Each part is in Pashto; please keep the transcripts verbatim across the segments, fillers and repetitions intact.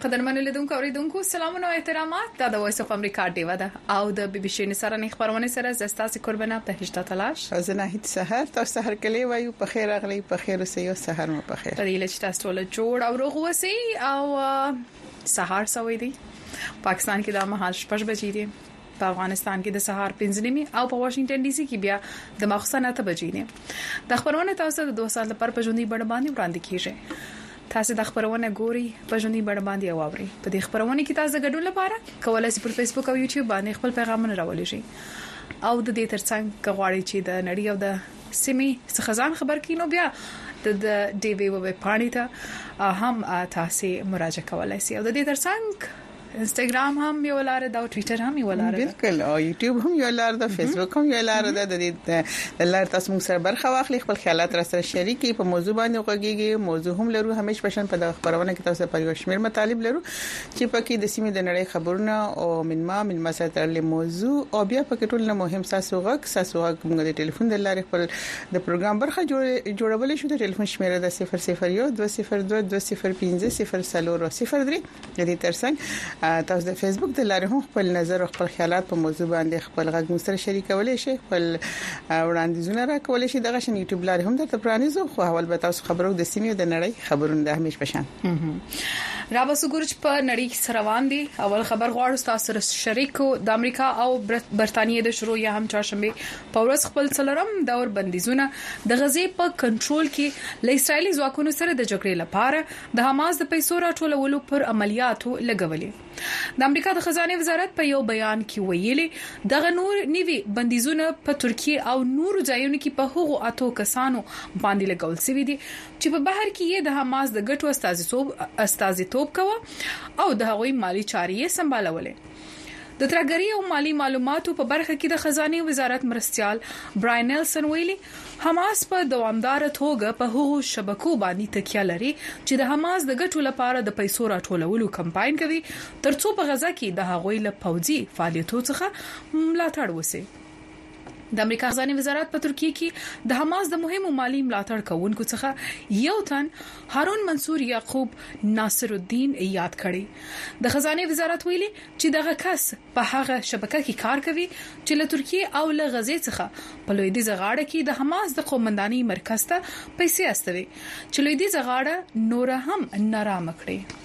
قدرمن لیدونکو اوریدونکو سلامونه او احترامات دا د وایس اف امریکا دیو ده او د بي بي سي نسرانه خبرونه سره زستاسي قربانه په هشته تلاش زنه هیڅ سحر تاسو سحر کلی وایو په خیر اغلی په خیر اوسئ سحر مو په خیر پرې لچ تاسو له جوړ او روغ وسی او سحر سوي دي پاکستان کې د مهال شپږ بجې دي په افغانستان کې د سهار پنځه نیمه او په واشنگټن ډي سي کې بیا د مخصنه ته بجې دي د خبرونه تاسو د دوه ساعت لپاره په ژوندۍ بڼه باندې وړاندې کیږي تاسو د خبرونه ګوري په ژوندۍ بڼه باندې واوري په دې خبرونه کې تاسو د ګډون لپاره کولای شئ پر فیسبوک او یوټیوب باندې خپل پیغامونه راولئ شئ او د دې ترڅنګ غواړئ چې د نړۍ او د سیمې څخه ځان خبر کینو بیا د ډي وی وب پاڼې ته هم تاسو مراجعه کولای شئ او د دې ترڅنګ انستګرام هم یو لار ده او ټوئیټر هم یو لار ده بالکل او یوټیوب هم یو لار ده فیسبوک هم یو لار ده د دې لار تاسو موږ سره برخه واخلي خپل خیالات را سره شریکي په موضوع باندې وګورئ موضوع هم لرو همیش پښن په د خبرونه کې تاسو په یو شمیر مطالب لرو چې پکې د سیمې د نړۍ خبرونه او منما من مساتل موضوع او بیا پکې ټول نه مهم ساسو غک ساسو غک موږ د ټلیفون د لارې خپل د پروګرام برخه جوړول شو د ټلیفون شمیره د صفر صفر یو دوه صفر دوه دوه صفر پنځه صفر صفر صفر درې د دې ترڅنګ تاسو د فیسبوک د لارې هم خپل نظر او خپل خیالات په موضوع باندې خپل غږ سره شریکولای شئ خپل وړاندیزونه راکولای شئ دغه شن یوټیوب لارې هم درته پرانیزو خو اول به تاسو خبرو د سیمې د نړۍ خبرونه د همیش پشان را به سګورچ په نړۍ سره روان دي اول خبر غواړو تاسو سره شریکو د امریکا او برتانیې د شروع یا هم چاشمې په ورځ خپل څلورم دور بندیزونه د غزې په کنټرول کې له اسرایلی ځواکونو سره د جګړې لپاره د حماس د پیسو راټولولو پر عملیاتو لګولې د امریکا د خزانه وزارت په یو بیان کې ویلي دغه نور نیوي بندیزونه په ترکیه او نورو ځایونو کې په هغو اتو کسانو باندې لګول شوی دي چې په بهر کې د حماس د ګټو استازیتوب استازیتوب کوي او د هغوی مالی چارې سمبالولې د ترګری او مالی معلوماتو په برخه کې د خزانه وزارت مرستيال براین نیلسن ویلي حماس په دوامدار توګه په هغو شبکو باندې تکیه لري چې د حماس د ګټو لپاره د پیسو راټولولو کمپاین کوي ترڅو په غزا کې د هغوی له پوځي فعالیتونو څخه ملاتړ وشي د امریکا خزانه وزارت په ترکیه کې د حماس د مهمو مالی ملاتړ کوونکو څخه یو تن هارون منصور یعقوب ناصر الدین یاد کړي د خزانه وزارت ویلي چې دغه کس په هغه شبکه کې کار کوي چې له ترکیه او له غزې څخه په لویدیځ غاړه کې د حماس د قومندانۍ مرکز ته پیسې استوي چې لویدیځ غاړه نور هم نارام کړي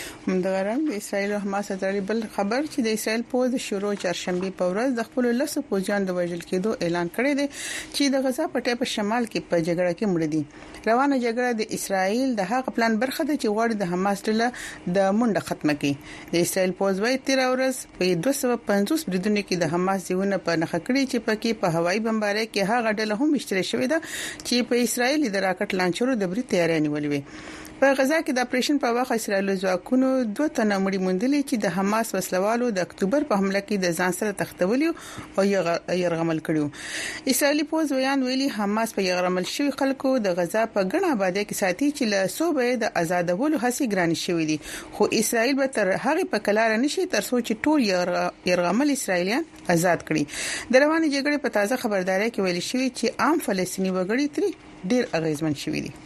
همدغرم د اسرایل او حماس ترې بل خبر چې د اسرایل پوز شروع چهارشنبه په ورځ د خپل لسو پوځیان د وژل کېدو اعلان کړی دی چې د غزا پټې په شمال کې په جګړه کې مړ دي روانه جګړه د اسرایل د هغه پلان برخه ده چې غواړي د حماس له د منډه ختمه کړي د اسرایل پوز وايي تیر ورځ په دوه سوه پنځوس بریدونکو کې د حماس ځونه په نخ کړی چې پکې په هوایي بمبارۍ کې هغه ډله هم مشترک شوې ده چې په اسرایل د راکټ لانچرو د بری تیاری نیولې وي په غزا کې د اپریشن په وخت اسرایل ځواکونو دوه تنه مړي موندلې چې د حماس وسلوالو د اکتوبر په حمله کې د ځان سره تختولي او يرغمل کړیو اسرایلی پوز ویان ویلي حماس په يرغمل شوی خلکو د غزا په غنا باندې کې ساتي چې له صوبې د آزادولو هڅې ګرانې شوې دي خو اسرایل به تر هغه په کلار نشي تر څو چې ټول يرغمل اسرایلیان آزاد کړي د رواني جګړې په تازه خبرداري کې ویل شوی چې عام فلسطینی وګړي تری ډیر اغیزمن شوي دي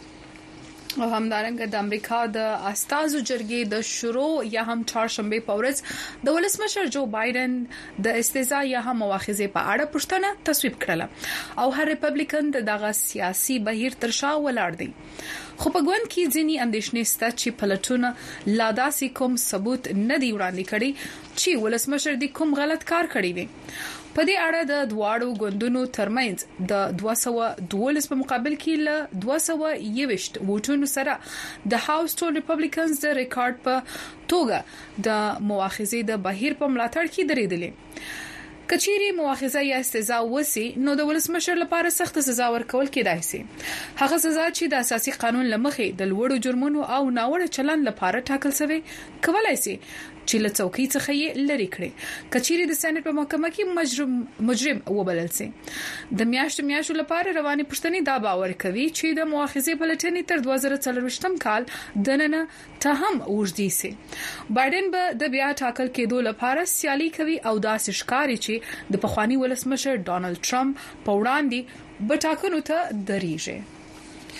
او همدارنګه د امریکا د استازو جرګې د شروع یا هم چهارشنبه په ورځ د ولسمشر جو بایدن د استیزا یا هم مواخذه په اړه پوښتنه تصویب کړله او هر ریپبلیکن دغه سیاسي بهیر تر شا ولاړ دی خو په ګوند کې ځینی اندېښنې ستاسو چې پلټونه لا داسې کوم ثبوت نه دی وړاندې کړي چې ولسمشر د کوم غلط کار کړی وي په دې اړه د دواړو ګوندونو ترمنځ د دوه سوه دولس په مقابل کې له دوه سوه یوویشت ووټونو سره د هاوس ټول ریپبلیکنز د ریکارډ په توګه د مواخذې د بهیر په ملاتړ کې درېدلې کچيري مواخذه یا استزاء وسی نو د ولسمشر لپاره سخت سزا ورکول کېدای شي هغه سزا چې د اساسي قانون لمخې د لوړو جرمونو او ناوړه چلن لپاره ټاکل شوی کولای شي چې له څوکۍ څخه یې لری کړي کچيري د سېنات په محکمه کې مجرم مجرم وبلل شي د میاشتو میاشتو لپاره رواني پښتني دا باور کوي چې د مؤاخذې پلټنې تر دوه زره څلرويشتم کال دننه ته هم ورځي سي بایدن به د بیا ټاکل کېدو لپاره سیالي کوي او داسې ښکاري چې د پخوانی ولسمشر ډونالد ټرمپ په وړاندې به ټاکنو ته دریږي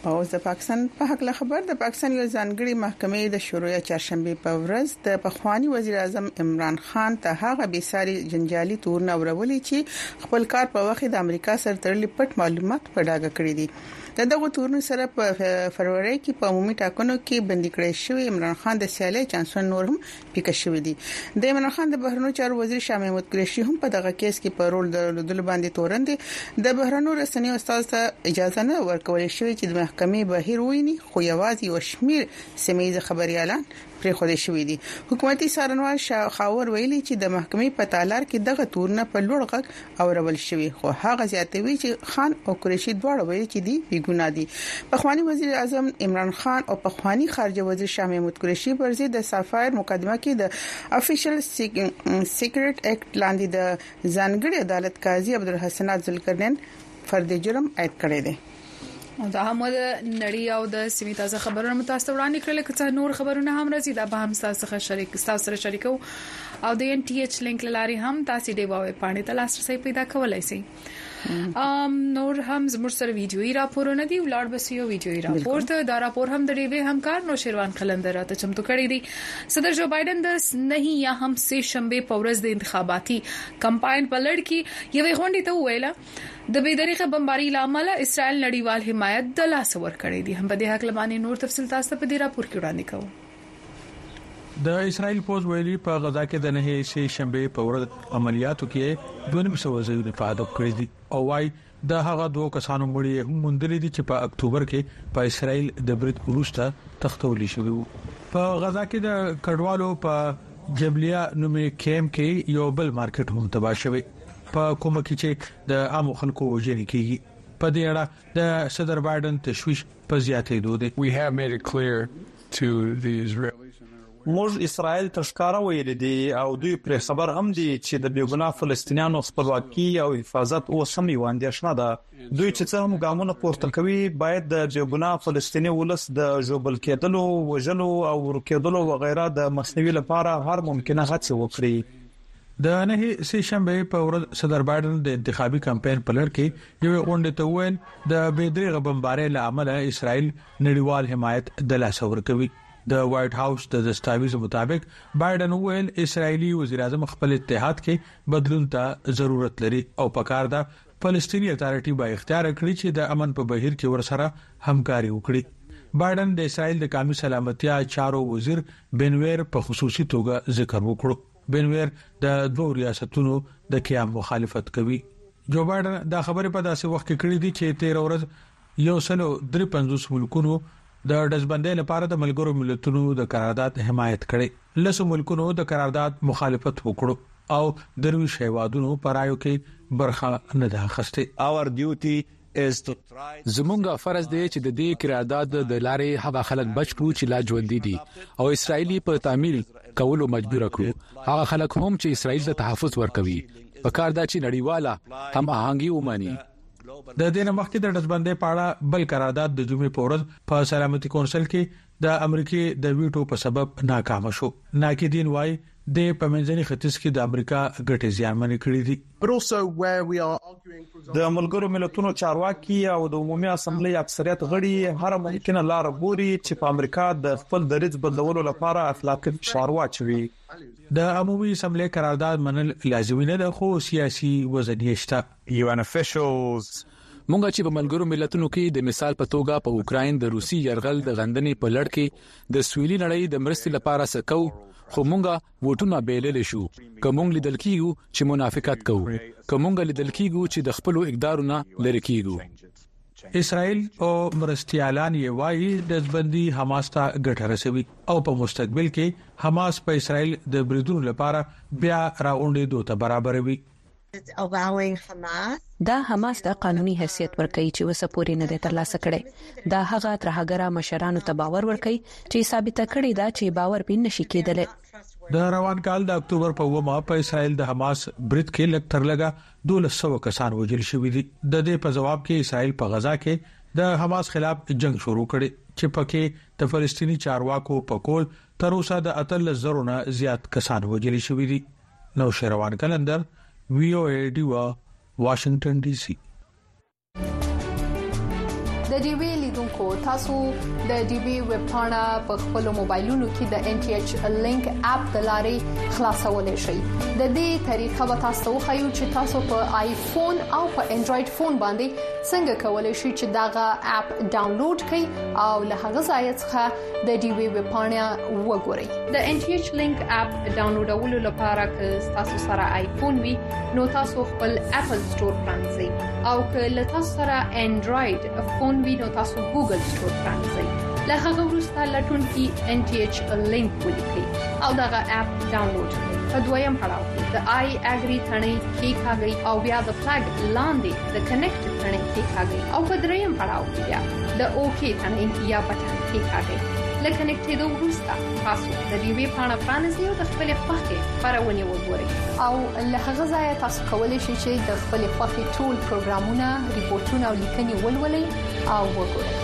او د پاکستان په حق له خبر د پاکستان یو ځانګړي محکمې د شروع چهارشنبه په ورځ د پخوانی وزیر اعظم عمران خان ته هغه بيساري جنجالي تورونه ورولې چې خپل کار په وخت د امریکا سره تړلي پټ معلومات په ډاګه کړی دي. د دغه تورونو سره په فروری کې په عمومي ټاکنو کې بندي کړی شوی عمران خان د سیالي چانسون نور هم پیښ شوی دی. د عمران خان د بهرنیو چارو وزیر شاه محمود قریشي هم په دغه کیس کې په رول درلودل باندې تورند د بهرنیو رسنیو استاد ته اجازه نه ورکول شوی چې د محکمې بهیر ویني خو یوازې یو شمیر سیمایي خبريالان پرې خوده شوې دي. حکومتي سارنوال خاور ویلي چې د محکمې په تالار کې دغه تورونه په لوړ غږ اورول شوی خو هغه زیاتوي چې خان او قریشي دواړه ویلي چې دی بیګنا دي. پخوانی وزیر اعظم عمران خان او پخوانی خارجه وزیر شاه محمود قریشي پر ضد د سافایر مقدمه کې د افیشل سیکریټ اکټ لاندې د ځانګړي عدالت قاضي عبدالحسن ذوالقرنین فرد جرم عائد کړی دی. او دا هم د نړۍ او د سیمې تازه خبرونه متاسف وړاندې کړل چې نور خبرونه هم راځي دا به هم تاسو سره شریک تاسو سره شریکو او د ان ټي ایچ لینک لاري هم تاسو دی وای پاڼې ته لاسرسي پیدا کولای شئ. ام نور هم زموږ سره ویډیويي راپورونه دي ولړ بسیو ویډیويي راپور ته دا راپور هم د ریوي همکار نو شیروان خلندر راته چمتو کړی دی. صدر جو بایدن د نه یا هم سه شنبه په ورځ د انتخاباتي کمپاین په لړ کې یوې غونډې ته ویله د بيدریغه بمباري لامل اسرائیل نړیوال حمایت د لاس ور کړی دی. هم په دې حق لمانه نور تفصیل تاسو په دې راپور کې وړاندې کوم. د اسرائیل پوز ویلي په غزا کې د نه سه شنبه په ورځ عملیاتو کې دوه نیم سو زیات افاده کړې دي او وايي د هغه دوه کسانو مړي هم مونډلې دي چې په اکتوبر کې په اسرائیل د برید وروسته تختول شوی وو. په غزا کې د کډوالو په جبلیا نومي کیمپ کې یو بل مارکیټ هم تباہ شوی په کومه کې چې د عام خلکو وژنې کیږي. په دې اړه د صدر بایدن تشویش په زیاتې دوه دي. We have made it clear to the Israelis موږ اسرائیل تشکاره ویل دي او دوی پر خبر هم دي چې د بیګناه فلسطینیانو خپلواکي او حفاظت او سمي واندېښنه ده. دوی چې څه هم ګامونه پورته کوي باید د بیګناه فلسطیني ولس د جوبل کېدلو وژلو او ورکېدلو وغیرہ د مخنیوي لپاره هر ممکنه هڅه وکړي. د نه سه شنبه په ورځ صدر بایدن د انتخابي کمپاین په لړ کې یو غونډه ته ویل د بيدریغه بمبارۍ لامل اسرائیل نړیوال حمایت د لاس ور کوي. د وایټ هاوس د دستاویز مطابق بایدن ویل اسرایلی وزیر اعظم خپل اتحاد کې بدلون ته ضرورت لري او پکار ده فلسطینی اتارټي با اختیار کړی چې د امن په بهیر کې ورسره همکاري وکړي. بایدن د اسرائیل د قومي سلامتیا چارو وزیر بنویر په خصوصي توګه ذکر وکړو. بنویر د دوه ریاستونو د قیام مخالفت کوي. جو بایدن دا خبره په داسې وخت کې کړې دي چې تیر ورځ یو سلو درې پنځوس ملکونو د دزبندۍ لپاره د ملګرو ملتونو د قرارداد حمایت کړي. لسو ملکونو د قرارداد مخالفت وکړو او درویش هیوادونو پرایو کې برخه نه ده اخیسته. Our duty is to try زمونږ فرض دی چې د دې قرارداد د لارې هغه خلک بچ کړو چې لا ژوند دي او اسرایلی په تعمیل کولو مجبور کړو. هغه خلک هم چې اسرایل ته تحفظ ورکوي په کار دا چې نړیواله هم آهنګي ومني. د دې نه مخکې د دزبندۍ پاړه بل قرارداد د جمعې په ورځ په سلامتي کونسل کې د امریکای د ویټو په سبب ناکام شو. ناقدین وايي د پمنځني ختیځ کې د امریکا ګټې زیانمن کړې دي. د ملګرو ملتونو چارواکي او د عمومي اسمبلی اکثریت غړي هر ممکنه لار ګوري چې په امریکا د خپل دریځ بدلولو لپاره اخلاقي فشار واچوي. د عمومي اسمبلی قرارداد منل لازمي نه ده خو سیاسي وزن یې شته. یو ان افیشلز مونږ چې په ملګرو ملتونو کې د مثال په توګه په اوکرين د روسي يرغل د غندنې په لړ کې د سویلي نړۍ د مرستې لپاره سکو خو مونږه وټونه بیلل شو. کومونګ لیدل کیږي چې منافقت کوو کومونګ لیدل کیږي چې د خپل اقدارونه لری کیږي. اسرائیل او مرستيالان یې وايي د ځبندي حماس ته ګټه رسوي او په مستقبل کې حماس په اسرائیل د بریدونو لپاره بیا راوندې دوه برابروي. دا حماس د قانوني حیثیت ورکړي چې وسپوري نه د ترلاسه کړي. دا هغه ترهګرا مشرانو ته باور ورکړي چې ثابت کړي دا چې باور پین نشي کېدل. د روان کال د اکتوبر په ومه په اسرائیل د حماس برید کې لکټر لګا دولس سو کسان وژل شوي دي. د دې په جواب کې اسرائیل په غزا کې د حماس خلاف جنگ شروع کړي چې پکې د فلسطینی چارواکو په کول تر اوسه د اتل زرونه زیات کسان وژل شوي دي. نو شروان کلندر وی او ای ډیوا واشنگټن ډي سي. د د ډي وی لیدونکو تاسو د ډي وی ویب پاڼه په خپل موبایلونو کې د ان ټي ایچ لینک اپ د لارې خلاصولای شئ. د دې طریقه به تاسو خو چې تاسو په آیفون او په انډراید فون باندې څنګه کولای شئ چې داغه اپ ډاونلوډ کړئ او له هغه ځای څخه د ډي وی ویب پاڼه وګورئ. د ان ټي ایچ لینک اپ ډاونلوډولو لپاره که تاسو سره آیفون وي نو تاسو خپل اپل سٹور پرانځئ او که له تاسو سره انډراید فون وي نو تاسو ګوګل سٹور پرانځئ. له هغه وروسته لټون کې ان ټي ایچ لینک ولیکئ او دغه اپ ډاونلوډ کړئ. په دویم پړاو کې د آی اګری ثنې کې کاږي او بیا د فلګ لاندې د کنیکټ ثنې کې کاږي او په دریم پړاو کې بیا د اوکی ثنې یا بټن کې کاږي. لکه کنیکټېدو وروسته تاسو د دې وی پاڼه پرانځئ او د خپل خوښې خبرونه وګورئ او له هغه ځای تاسو کولی شئ چې د خپل خوښې ټول پروګرامونه، ریپورتونه او لیکنې ولولئ او وګورئ.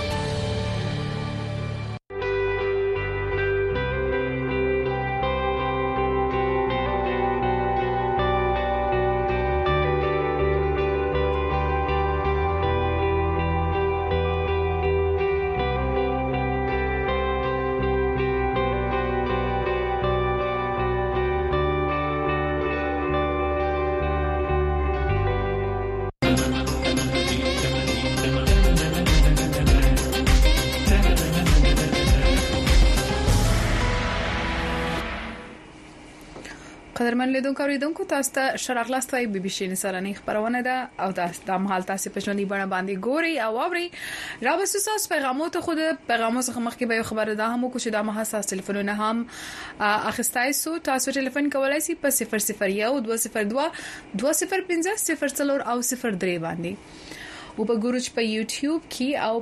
قدرمن لیدونکو اوریدونکو تاسو ته شراغلاست وای بي بي سي نسراني خبرونه ده او تاسو د مهال تاسو په ژوندۍ بڼه باندې ګوري او اوري. را بسوساس پیغامات خود پیغامات څخه مخکې به خبره ده هم کو چې د مهاساس ټلیفونونه هم اخستای سو. تاسو ټلیفون کولای شئ په صفر صفر یو دوه صفر دوه دوه صفر پنځه صفر څلور او صفر درې باندې او په ګورچ په یوټیوب کې او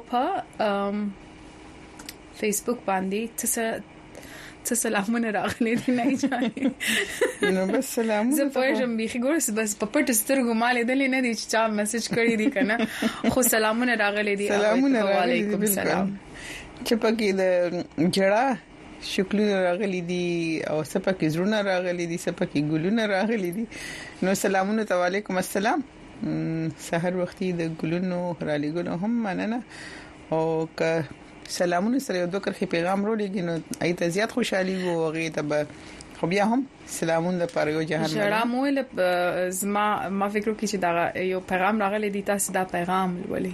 په فیسبوک باندې تاسو سلامونه راغلي دي نه جاني نو بس سلام زه پوهیږم بيخي ګورس بس په پټ سترګو مال دلې نه دي چې چا میسج کړی دي کنه خو سلامونه راغلي دي. سلامونه علیکم السلام. چې پکې د جړه شکلونه راغلي دي او سپکې زړونه راغلي دي سپکې ګلونه راغلي دي. نو سلامونه علیکم السلام. سحر وختي د ګلونو را لګونو هم مننه او که سلامونه سره یو دوه کرخي پیغام رولېږي نو ایت زیات خوشحالي وو غي ته خو بیا هم سلامونه لپاره یو جهان سلام ول زما ما فکر کوم چې دا یو پیغام راغلی دی تاسو دا پیغام ولولي.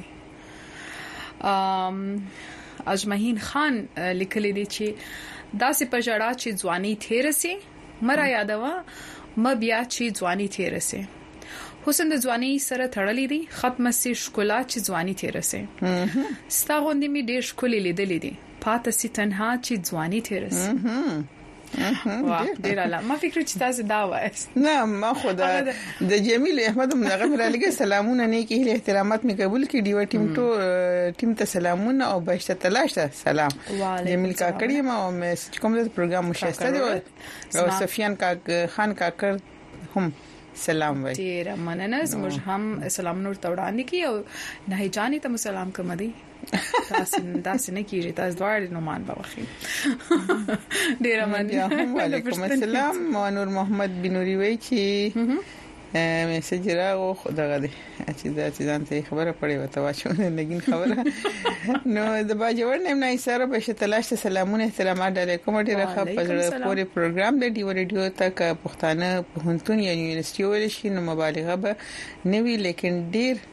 ام اجمهین خان لیکلی دی چې داسې پجړه چې ځواني تیرسي مرا یادوا م بیا چې ځواني تیرسي حسن د ځواني سره تړلې دي ختمه سي شکولا چې ځواني تیرسه ستا غوندې می ډېر شکولې لیدلې دي پاتې سي تنها چې ځواني تیرسه واه ډېر اعلی. ما فکر چې تاسو دا وایست نه ما خدا د جمیل احمد مغه را لګي سلامونه نه کې احترامات می قبول کړي دیو ټیم ټو ټیم ته سلامونه او بهشته تلاشه سلام جمیل کاکړی ما او مې کوم د پروګرام مشهسته دی او سفیان کا خان کاکر هم سلام وای. ډیر مننه زموږ هم سلام نور توړاندې کی او نه جاني ته سلام کوم دی تاسو تاسو نه کیږي تاسو دوړ نو مان بوخي ډیر مننه. وعلیکم السلام. نور محمد بنوري وای چې میسج راغو خدای دې چې دا چې ځان ته خبره پړې وته واچو لګین خبره نو د باجوړ نیم نه سره به تلاش سلامونه احترامات علیکم ډیره ښه پزړه پورې پروګرام د ډیو ریډیو تک پښتانه پوهنتون یا یونیورسيټي ول شي نو مبالغه به نوی لیکن ډیر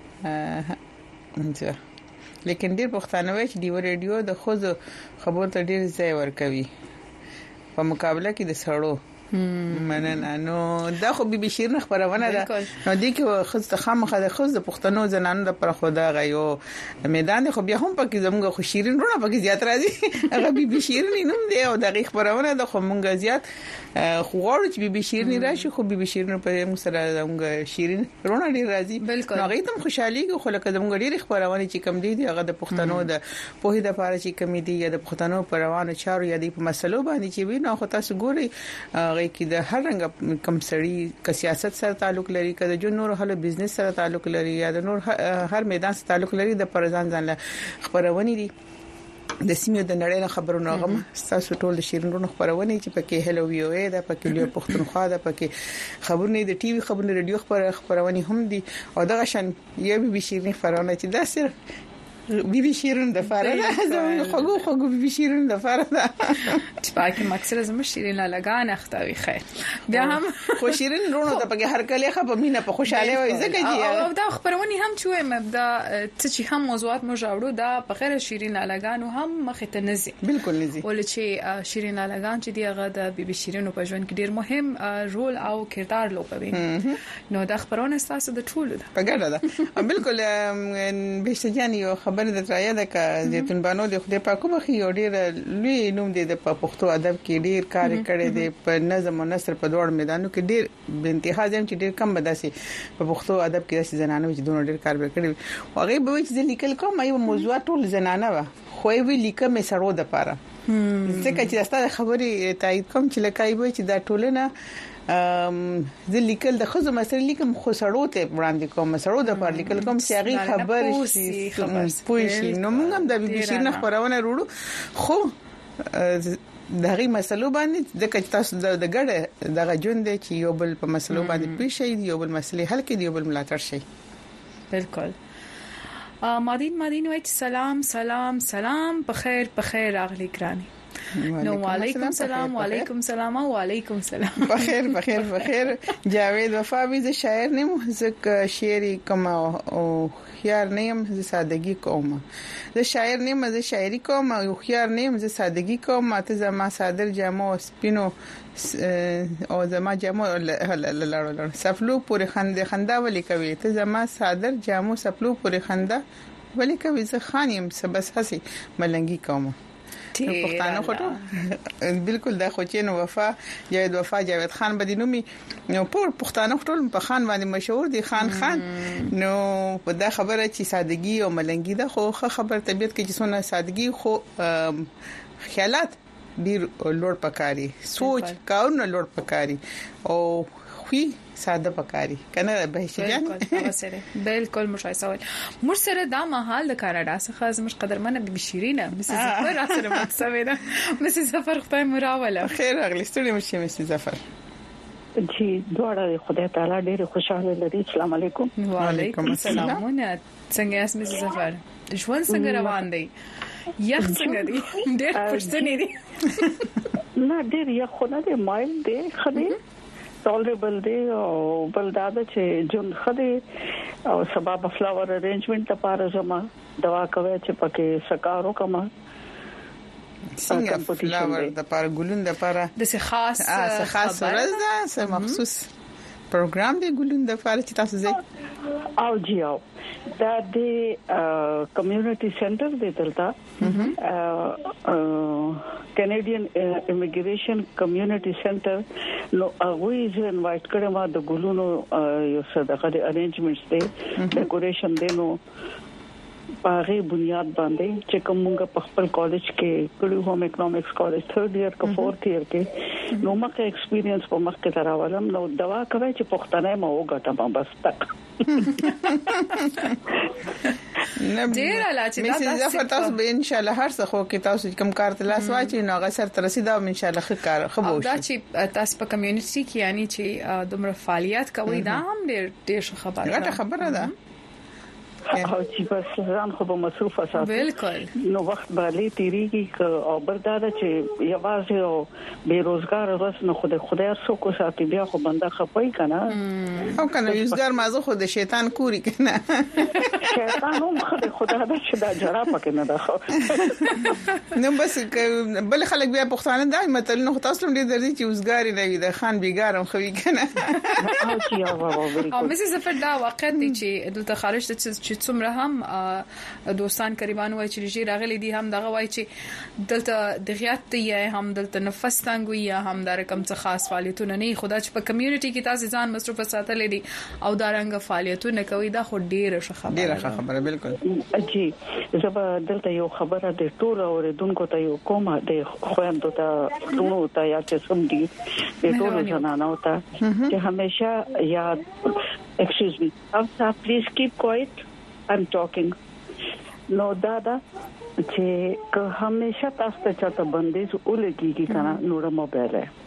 انځه لیکن ډیر پښتانه وای چې ډیو ریډیو د خوځ خبرو ته ډیر ځای ورکوي په مقابله کې د سړو مننه. نو دا خو بي بي شيرین خبرونه ده نو دي کې خص خامخه د خص د پښتنو زنانو د پر خدا غيو میدان خو بیا هم پکې زموږ خو شيرین رونه پکې زیات راځي هغه بي بي شيرین نوم دی او د خبرونه د خو مونږ زیات خو غواړو چې بي بي شيرین راشي خو بي بي شيرین په موږ سره زموږ شيرین رونه ډیر راځي نو هغه تم خوشحالي خو لکه زموږ ډیر خبرونه چې کم دي هغه د پښتنو د پوهې د پاره چې کمی دي یا د پښتنو پر روانو چارو یا د مسلو باندې چې وینو خو تاسو ګوري کې د هر رنګ کم سړی ک سیاست سره تعلق لري کله جو نور هله بزنس سره تعلق لري یا د نور هر میدان سره تعلق لري د پرځان ځان خبرونه دي د سیمې د نړۍ خبرونه غم تاسو ټول د شیرینو خبرونه چې پکې هلو ویو اے دا پکې له پښتونخوا دا پکې خبرونه د ټي وي خبرونه رادیو خبر خبرونه هم دي او دغه شان یو به شیرین خبرونه چې دا صرف بیبي شیرین د فاره زمون خوګو خوګو بیبي شیرین د فاره ده چې پاکه مکسره زم شیرین لګان اختوي خیر بیا هم خو شیرین رونو ته پکې هر کله خه په مینه په خوشاله وي ځکه چې او دا خبرونه هم چوي مبدا چې هم موضوعات مو جوړو دا په خیر شیرین لګان او هم مخه ته نزي بالکل نزي ول چې شیرین لګان چې دیغه د بیبي شیرین په ژوند کې ډیر مهم رول او کردار لوبوي نو دا خبرونه تاسو د ټولو ده په ګډه ده بالکل بهشتجان یو خبر د ترایه ده ک زيتون بانو د خدای پاکو مخې یو ډیر لوی نوم دی د پښتو ادب کې ډیر کار کړی دی په نظم او نثر په دوړ میدانو کې ډیر به انتها ځم چې ډیر کم بداسي په پښتو ادب کې د زنانو چې دونه ډیر کار وکړي او هغه به چې لیکل کوم ایو موضوع ټول زنانه و خو وی لیکه مې سړو د پاره ځکه چې تاسو خبري تایید کوم چې لکای به چې دا ټولنه ام د لیکل د خزو مسلې لیکم خو سړو ته وړاندې کوم سړو د پر لیکل کوم سیاغي خبر شي پوي شي نو موږ هم د بي بي سي نه خبرونه وروړو خو دغه مسلو باندې د کچ تاسو د ګډه دغه ژوند چې یو بل په مسلو باندې پیښ شي یو بل مسلې حل کړي یو بل ملاتړ شي بالکل مادین مادین وایي سلام سلام سلام بخیر بخیر اغلی ګرانی نو وعلیکم السلام وعلیکم السلام وعلیکم السلام بخیر بخیر بخیر جاوید وفا بي ز شاعر نیم زک شعری کوم او خيار نیم ز سادگی کوم ز شاعر نیم ز شاعری کوم او خيار نیم ز سادگی کوم ته زما صادر جامو سپینو او زما جامو لړ سفلو پورې خنده خندا ولي کوي ته زما صادر جامو سفلو پورې خندا ولي کوي ز خانیم سبس حسي ملنګي کوم پښتانه خټو بالکل دا خو چې نو وفا جاوید وفا جاوید خان بدینومي نو پر پښتانه خټول په خان باندې مشهور دي خان خان نو په دا خبره چې سادگی او ملنګي دا خو خبر طبيعت کې چې څونه سادگی خو خیالات ډیر لوړ پکاري سوچ کارونه لوړ پکاري او خوې ساده پکاري کنه به شجان بالکل بالکل مشایسه مر سره دا محل د کاناډا څخه زموږ قدرمنه بي شیرینه مسز ظفر سره متصوره مسز ظفر خدای مراوله خیر اغلی ستړي مشه مسز ظفر جی دواړه خدای تعالی ډېر خوشاله لري السلام علیکم وعلیکم السلام څنګه یاست مسز ظفر ژوند څنګه روان دی یخ څنګه دی ډېر پښتنې دی نه ډېر یخ خو نه دی مایل دی خدای tolerable دی او بل دا چې جون خدي او سبب فلاور ارینجمنت لپاره زما دوا کوي چې پکې سکارو کما څنګه فلاور د لپاره ګلون د لپاره د څه خاص څه خاص ورځ ده څه مخصوص پروګرام دی ګلون د لپاره چې تاسو زه او جی او دا د کمیونټي سنټر دی دلته کینیډین امیګریشن کمیونټي سنټر نو هغه یې انوایټ کړم د ګلونو یو صدقه د ارینجمنټس دی ډیکوریشن دی نو پاره بنیاد باندې چې کومه په خپل کالج کې کړو هوم اکونومکس کالج ثرد ایئر کا فورث ایئر کې نو مکه ایکسپیرینس په مخ کې تراولم نو دوا کوي چې پښتنه ما وګټم بس تک ډیر لا چې دا ظفر تاسو به ان شاء الله هر څه خو کې تاسو کوم کار تلاش واچي نو هغه سر ترسي دا ان شاء الله ښه کار خبرو دا چې تاسو په کمیونټي کې یعنی چې دومره فعالیت کوي دا هم ډیر ډیر خبره ده خبره ده او چې بس ځان خو به مصروف اساس بالکل نو وخت باندې تیریږي او برداده چې یوازې او بیروزګار ورس نو خدای خدای سو کو ساتي بیا خو بنده خپای کنه او کنه یوزګار مازه خو د شیطان کوري کنه شیطان هم خدای خدای دا چې دا جرا پکې نه ده نو بس بل خلک بیا پښتانه دای متل نو تاسو هم دې درځي چې یوزګاری نه وي د خان بیګارم خوي کنه او چې او او مسز ظفر دا واقع دي چې دلته خارج ته چې څومره هم دوستان قریبان وای چې لږی راغلي دي هم دغه وای چې دلته د غیات یې هم دلته نفس تنګ یا هم د رقم څخه خاص فعالیتونه نه خدا چې په کمیونټي کې تاسو ځان مصروف ساتل دي او دا رنګ فعالیتونه کوي دا خو ډیره ښه خبره ډیره خبره بالکل جی زه دلته یو خبره د ټول اوریدونکو ته یو کومه د خويندو ته ټول ته یا چې سم دي د ټول زنانو ته چې همیشه یاد excuse me also please keep quiet I'm talking نو دا دا چې که همیشه تاسو ته چاته بندیز ولګيږي کنه نور موبایل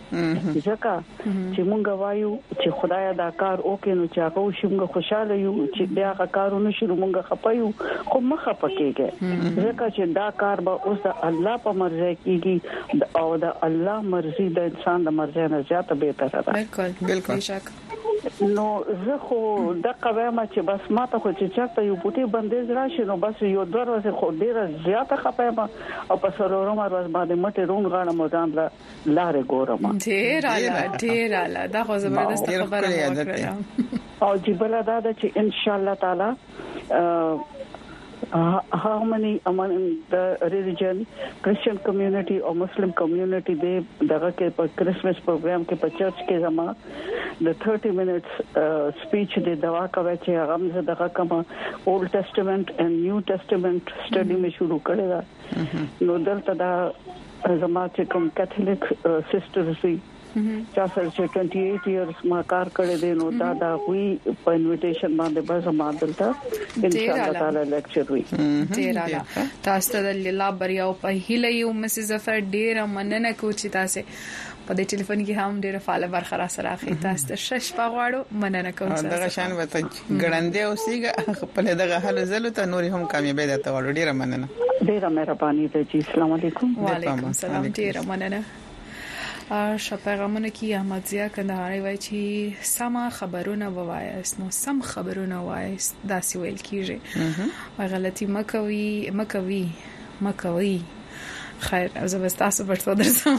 ځکه چې مونږ وایو چې خدای دا کار وکړي نو چې هغه شومږه خوشاله یو چې بیا هغه کارونه شروع مونږ خپایو خو مخه پکېږي ځکه چې دا کار به اوس د الله په مرزه کېږي او د الله مرزي د انسان د مرزه نه زیاته به تر ده. بالکل بالکل شک. نو زه خو د قوامه چې بس ماته خو چې چاته یو بوټي بندیز راشي نو بس یو دوه ورځې خو ډیره زیاته خپایمه او په سرورم ورځ باندې مټه رون غاڼه مودان لا لارې ګورم. ډیر اعلی ډیر اعلی دا خو زبردست خبره وکړه. او جبل دا چې ان شاء الله تعالی Uh, how many among the religion, Christian community or Muslim community they daga ke Christmas program ke pa church ke zama the thirty minutes uh, speech de dawa ka veche agam se daga kama Old Testament and New Testament study me shuru karega. No dalta da zama che kom Catholic uh, sisters si چا سره چې अट्ठाईस ایئرز ما کار کړی دی نو دا دا وی په انویټیشن باندې بس ما دلته ان شاء الله تعالی لیکچر وی. ډیر اعلی. تاسو ته د الله بریا او په هیله یو مسز ظفر ډیر مننه کوم چې تاسو په دې ټلیفون کې هم ډیر فعال برخه سره اخی تاسو ته شش پغواړو مننه کوم. دغه شان وته ګړندې اوسېګه خپل دغه حل زلو ته نور هم کامیابی ده ته وړو ډیر مننه. ډیر مهرباني ده جی. السلام علیکم. وعلیکم السلام. ډیر مننه. شپږمنه کې احمد ضیا کندهاري وایي چې سم خبرونه ووایاست نو سم خبرونه وایاست دا سی ویل کیږي او غلطي مکوي مکوي مکوي خیر از بس تاسو برتو درسم.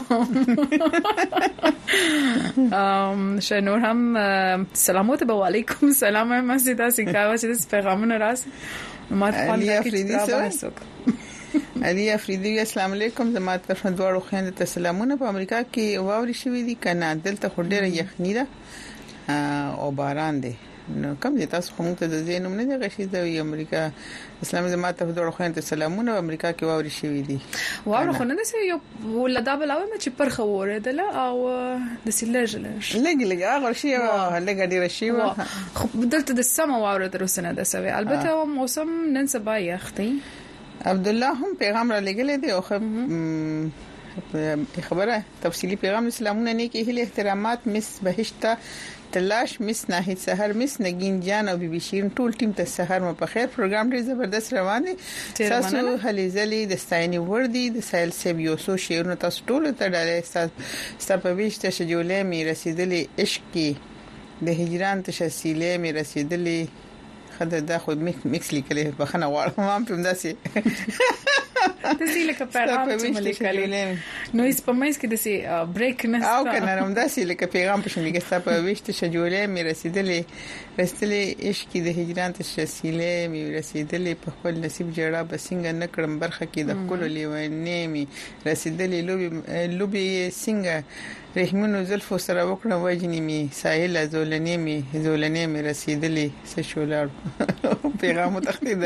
ام شنور هم سلامات با علیکم سلام مسجد اسی کاوه چې پیغامونه راس ما علي افریدی سره علي افریدی السلام علیکم زمات طرف دوړو خويند ته سلامونه. په امریکا کې واوري شوې دي کنه دلته خډيره یخنی ده او باران دی نو کوم دي تاسو هم ته د زینوم نه دی غشي د امریکا اسلام زمات طرف دوړو خويند ته سلامونه. په امریکا کې واوري شوې دي واوري خو نه سي یو ولدا بلاوي چې پر خوره دله او د سیلجلش لګ لګ هغه شی لګ ډیر شی خو دلته د سم واوره درسنه ده سوي البته موسم نن سبا یختي. عبد الله هم پیغام را لګلې دی او خبره تفصیلی پیغام سلامونه نه کې هله احترامات مس بهشته تلاش مس ناهید سحر مس نگین جان او بي بي شیرین ټول ټیم ته سحر مو په خیر. پروګرام ډیر زبردست روان دي. تاسو هلي زلي د ستایني وردی د سایل سیبیوسو شیرونو تاسو ټول ته ډالې ستپويشته شجولې می رسیدلې عشق کې د هجران تشسیلې می رسیدلې خدای دا خو میکس لیکلې بخنه غواړم ما په داسي داسي لکه پیغام چې لیکلې نو اس په مېس کې داسي بریک نه او کنه نو داسي لکه پیغام په شمېګه ستاسو په وشت شجولې مې رسیدلې رسیدلې عشق د هجران ته شسیلې مې رسیدلې په خپل نصیب جړه بسنګ نه کړم برخه کې د خپل لیوانې مې رسیدلې لوبي لوبي څنګه رحمنو زلفو سره وکړه وجنی می ساحل زولنې می زولنې می رسیدلې سشولار پیغام تخدید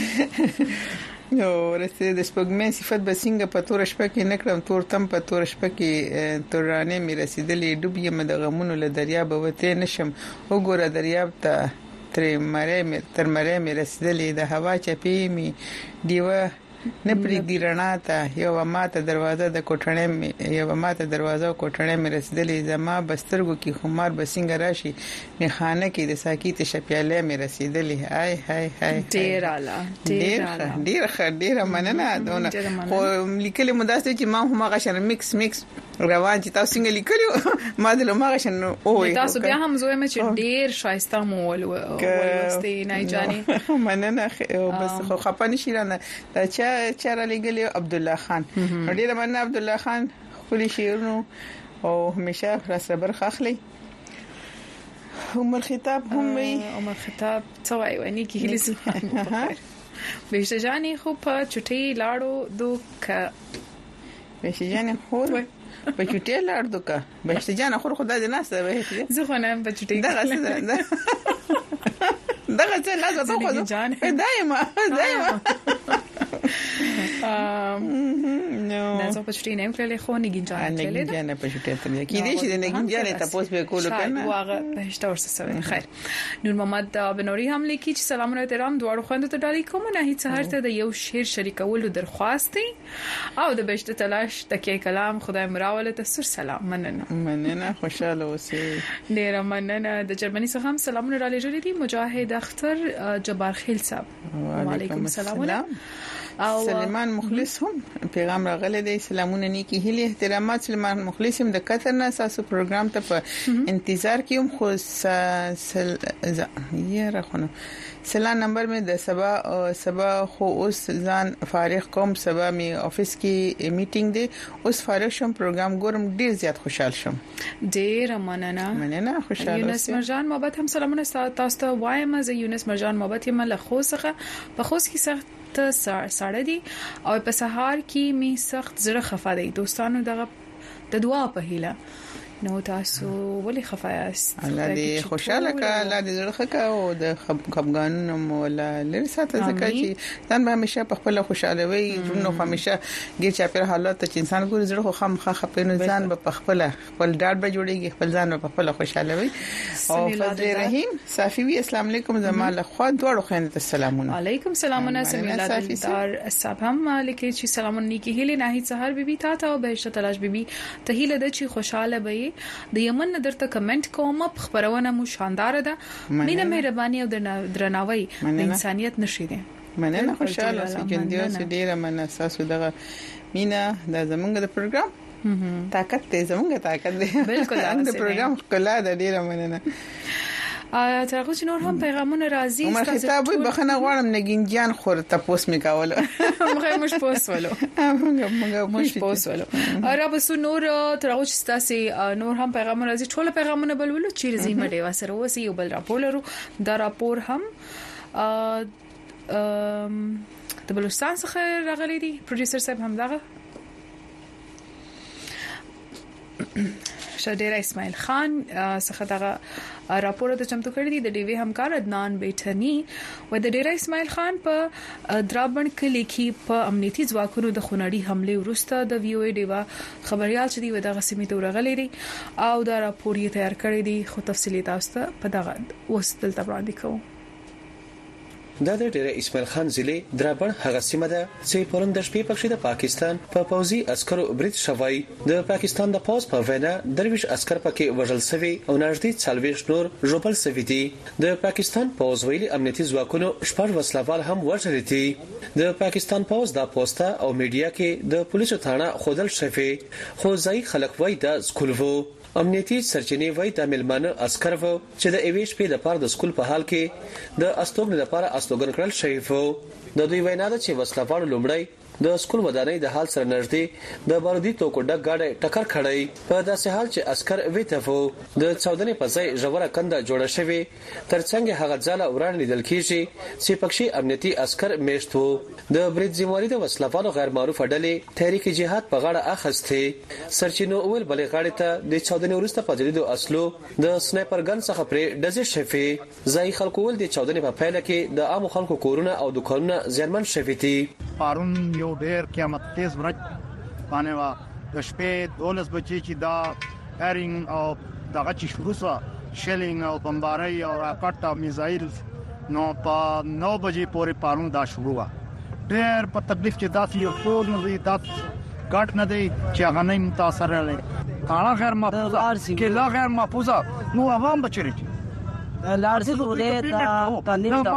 نو رسید د سپګمن صفات بسنګ په تور شپه کې نکړم تور تم په تور شپه کې تورانه می رسیدلې ډوب یم د غمونو له دریاب وته نشم وګوره دریاب ته تر مړې می تر مړې می رسیدلې د هوا چپی می دیوه نه پرې دی رڼا ته یو ماته دروازه د کوټړې می یو ماته دروازه کوټړې می رسیدلې زما بسترګو کې خمار بسنګ راشي نه خانه کې د ساکیت شپیاله می رسیدلې هاي هاي هاي ډیر اعلی ډیر اعلی ډیر ښه ډیر مننه دونه خو لیکل مداسته چې ما هم هغه شر میکس میکس روان چې تاسو څنګه لیکلو ما دلته ما غشن او تاسو بیا هم زوی مې چې ډیر شایسته مول ولستي نه جاني مننه بس خو خپانه شیرانه دا چا چا لګلی عبد الله خان ډیر مننه عبد الله خان خولي شیرونو او همیشه را صبر خاخلی عمر خطاب هم وي عمر خطاب څوای ونی کې هلیس بهشته جاني خو په چټي لاړو دوک بهشته جاني خو په چټي لاړ دوکا بهشته جان خو خدای دې ناسه به زه خو نه په چټي دغه دغه څه لازم ته خو دایما دایما دا زه په چټي نه کړلې خو نه ګنجان کړلې دا نه په چټي ته کې دې چې نه ګنجان ته پوس به کولو کنه واغه په هشته ورسره خیر نور محمد بنوري هم لیکي چې سلام علیکم احترام دواړو خويندو ته ډالۍ کوم نه هیڅ هر ته د یو شعر شریکولو درخواست دی او د بهشته تلاش تکي کلام خدای مراوله ته سر سلام مننه مننه خوشاله اوسئ ډیر مننه د جرمني څخه هم سلامونه را لېږلي دي مجاهد اختر جبار خیل صاحب وعلیکم السلام او سلیمان مخلص هم پیغام راغلی دی سلامونه نیکی هلي احترامات سلیمان مخلص هم د قطر نه تاسو پروګرام ته په انتظار کیوم خو سل یې راخونه سلام نمبر می د سبا سبا خو اوس ځان فارغ کوم سبا می افیس کې میټینګ دی اوس فارغ شم پروګرام ګورم ډیر زیات خوشحال شم ډیر مننه مننه خوشاله یونس مرجان محبت هم سلامونه تاسو ته وایم زه یونس مرجان محبت یم له خو څخه په خوست کې سخت ساړه دي او په سهار کې می سخت زړه خفه دي دوستانو دغه د دعا په هیله نو تاسو ولې خفایاست الله دې خوشاله کا الله دې زړه کا او د خپګانونو مولا لري ساته ځکه چې ځان به همیشه په خپل خوشاله وي نو همیشه ګیر چا پر حالات چې انسان ګوري زړه خو خامخا خپینو ځان به خپل خپل ډاډ به جوړيږي خپل ځان په خپل خوشاله وي او فضل رحیم صافي وی السلام علیکم زمال خو دوړو خويند السلامونه علیکم سلامونه سمي الله دار صاحب هم لیکي چې سلامونه نیکی هلي نه سحر بیبي تا ته او بهشته تلاش بیبي ته هله د چې خوشاله وي د یمن درته کمنټ کوم په خبرونه مو شاندار ده مینه مهرباني او درناوی د انسانيت نشي دي مننه خوشاله سکه دیو سې ډیره مننه تاسو دغه مینه د زمونږ د پروګرام طاقت دې زمونږ طاقت دې بالکل د پروګرام کلا د ډیره مننه آیا ترغه چې نور هم پیغامونه راځي عمر خطاب بخنه غواړم نګینجان خور تاسو می کاوله موږ مش پوسولو موږ مش پوسولو اره بس نور ترغه چې تاسو نور هم پیغامونه راځي ټول پیغامونه بلولو چې رزي مډه وسره وسی یو بل راپور لرو دا راپور هم د بلوچستان څخه راغلي دي پروډوسر صاحب هم دغه شادیر اسماعیل خان څخه دغه راپور ته چمتو کړی دی د ډیوی همکار عدنان بیٹنی و د ډیر اسماعیل خان په درابن کلی کې په امنیتي ځواکونو د خونړي حمله وروسته د وی او ای ډیوا خبريال چې دی و دغه سیمې ته ورغلی دی او دا راپور یې تیار کړی دی خو تفصیلی تاسو ته په دغه وسدل تبراندې کوم دا د ډیر اسماعیل خان ضلع درابن هغه سیمه ده چې پرون د شپې پکې د پاکستان په پوځي عسکرو برید شوی د پاکستان د پوز په وینا درویش عسكر پکې وژل شوی او نږدې څلويش نور ژوبل شوی دي د پاکستان پوز ویلي امنیتي ځواکونو شپږ وسلوال هم وژل دي د پاکستان پوز د پوسټا او میډیا کې د پولیسو ثانه خودل شوی خو ځای خلک وای د سکول وو امنیتي سرچینې وای د ملمانه عسكر وو چې د ایویش په د پاره د سکول په حال کې د استوګن لپاره استوګن کړل شوی وو د دوی وینا ده چې وسلوال لومړی د سکول ودانۍ د حال سره نږدې د بارودي توکو ډک گاډي ټکر کړی په داسې حال چې عسكر ویته وو د چودنې په ځای ژوره کنده جوړه شوی ترڅنګ هغه ځاله وران لیدل کیږي چې پکشي امنیتي عسكر میشت وو د برید ذمہواری د وسلوالو غیر معروف ډلې تحریک جهاد په غاړه اخسته سرچینو اول بلې غاړې ته د چودنې وروسته په جديدو اصلو د سنایپر ګن څخه پرې ډزې شوی ځای خلکو ول د چودنې په پایله کې د عام خلکو کورونه او دکانونه ځانمن شوي دي پارون یو ډیر قیامت تیز ورځ باندې وا د شپې دولس بجې چې دا هرینګ او دغه چې شروع شو شیلینګ او بمبارۍ او راکټ او میزایل نو په نو بجې پورې پارون دا شروع وا ډیر په تکلیف چې داسې یو ټول نه دی تاسو ګټ نه دی چې هغه نه متاثر لري کاڼه غیر محفوظه کې لا غیر محفوظه نو عوام بچی لارزي ګورې تا تعلیم د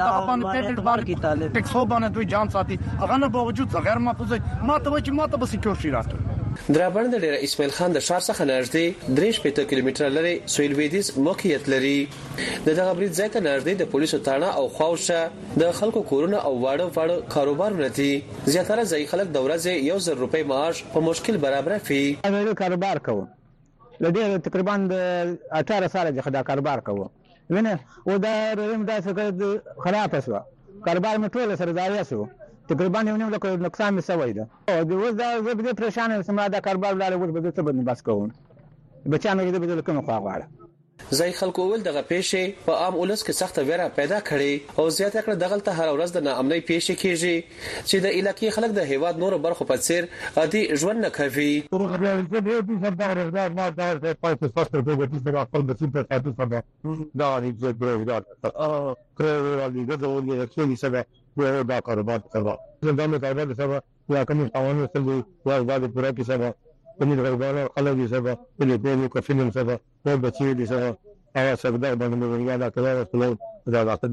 باندې کې طالب ټیکسو باندې دوی جان ساتي هغه نه باوجود غیر محفوظ ما ته چې ما ته به سکیور شي راځي درابن د ډیر اسماعیل خان د شار څخه نږدې درې شپږ کیلومتر لري سویل ویدیز موقعیت لري دغه برید ځای ته نږدې د پولیسو تاړه او خواوشه د خلکو کورونه او واړه واړه کاروبارونه دي زیاتره ځای خلک د ورځې یو زر روپۍ معاش په مشکل برابر فی دا کاروبار کوي لدې تقریبا اټھارہ سال د خدا کاروبار کوي ونه و دا ریم دا څه خراب شو کاروبار مې ټول سره ځای شو تقریبا یو نیم لکه نقصان مې سوی ده او د وځ دا زه به پریشان سم دا کاروبار لاله وځ به څه باندې بس کوم بچانو دې به کوم خوا غواړه ځای خلکو ول دغه پیښې په عام ولس کې سخت ویره پیدا کړي او زیاته کړه دغه ته هر ورځ د ناامنۍ پیښې کیږي چې د علاقې خلک د هیواد نور برخو په څیر عادي ژوند نه کوي. دا کاروبار کروا زنده مې کاروبار سبا یا کوم قانون سره یا بعد پورا کې سبا کومې غربانه خلک دي سبا په دې په کفینم سبا په بچی دي سبا هغه سبا باندې مې ویل دا کړه دا